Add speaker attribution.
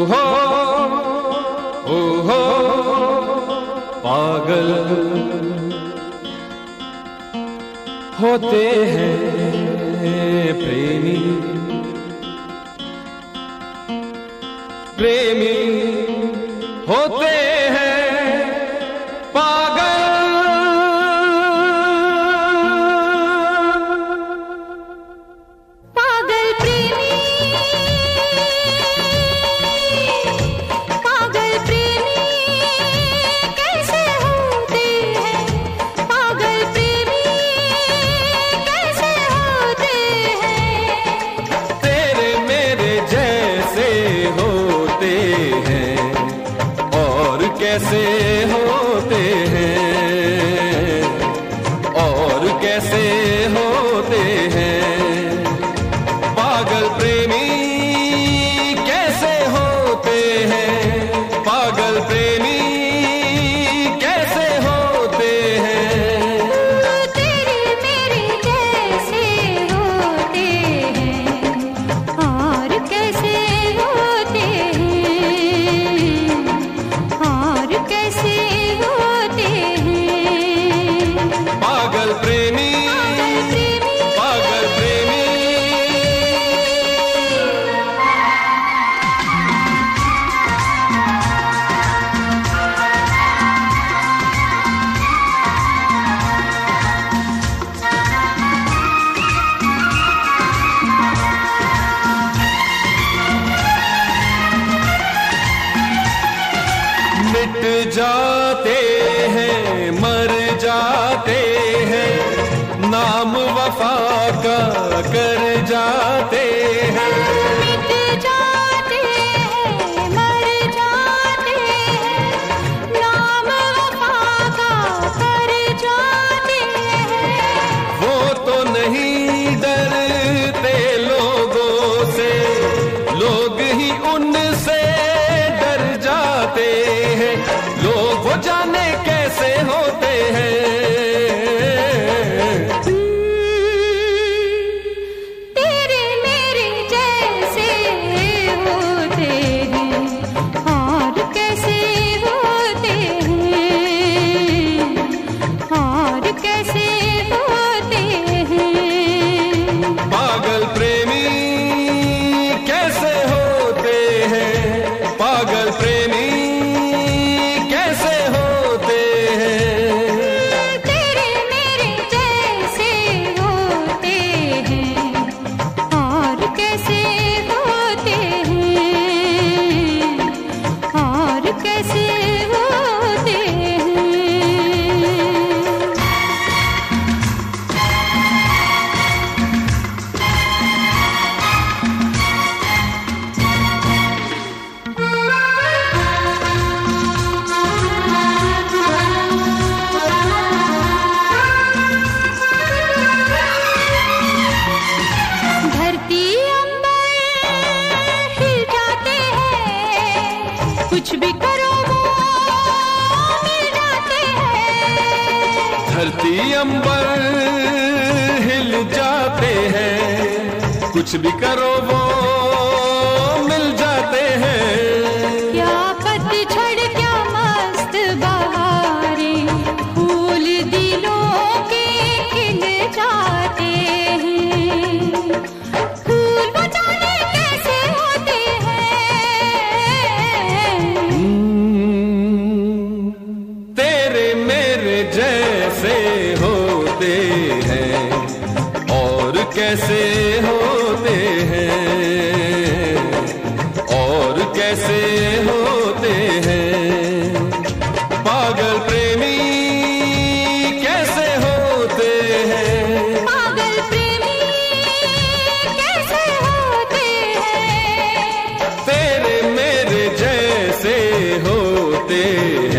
Speaker 1: हो ओ हो पागल होते हैं प्रेमी, प्रेमी होते हैं पागल।
Speaker 2: पागल प्रेमी, पागल प्रेमी कैसे होते हैं, पागल प्रेमी कैसे होते हैं।
Speaker 1: तेरे मेरे जैसे होते हैं और कैसे होते हैं, और कैसे होते हैं पागल प्रेमी कैसे होते हैं, पागल प्रेमी कैसे होते हैं।
Speaker 2: तेरे मेरे जैसे होते हैं और कैसे होते हैं, और कैसे होते हैं
Speaker 1: पागल प्रेमी, पागल प्रेमी। मिट जाते हैं मर जाते हैं, नाम वफा का कर जाते हैं।
Speaker 2: मिट जाते हैं मर जाते हैं, नाम वफा का कर जाते हैं।
Speaker 1: वो तो नहीं डरते लोगों से, लोग ही उनसे डर जाते हैं। लोग वो जाने कैसे होते हैं।
Speaker 2: तेरे मेरे जैसे होते हैं और कैसे होते हैं, और कैसे होते हैं
Speaker 1: पागल प्रेमी कैसे होते हैं, पागल प्रेमी कैसे होते हैं।
Speaker 2: तेरे मेरे जैसे होते हैं और कैसे होते हैं, और कैसे होते हैं। धरती अंबर हिल जाते हैं, कुछ भी करो वो मिल जाते हैं।
Speaker 1: धरती अंबर हिल जाते हैं, कुछ भी करो वो मिल जाते हैं।
Speaker 2: क्या पतझड़ क्या मस्त बहारें, फूल दिलों के खिल जाते हैं। फूल वो जाने कैसे होते हैं।
Speaker 1: तेरे मेरे जैसे होते हैं और कैसे होते हैं, और कैसे होते हैं पागल प्रेमी कैसे होते हैं।
Speaker 2: पागल प्रेमी कैसे होते हैं।
Speaker 1: तेरे मेरे जैसे होते हैं।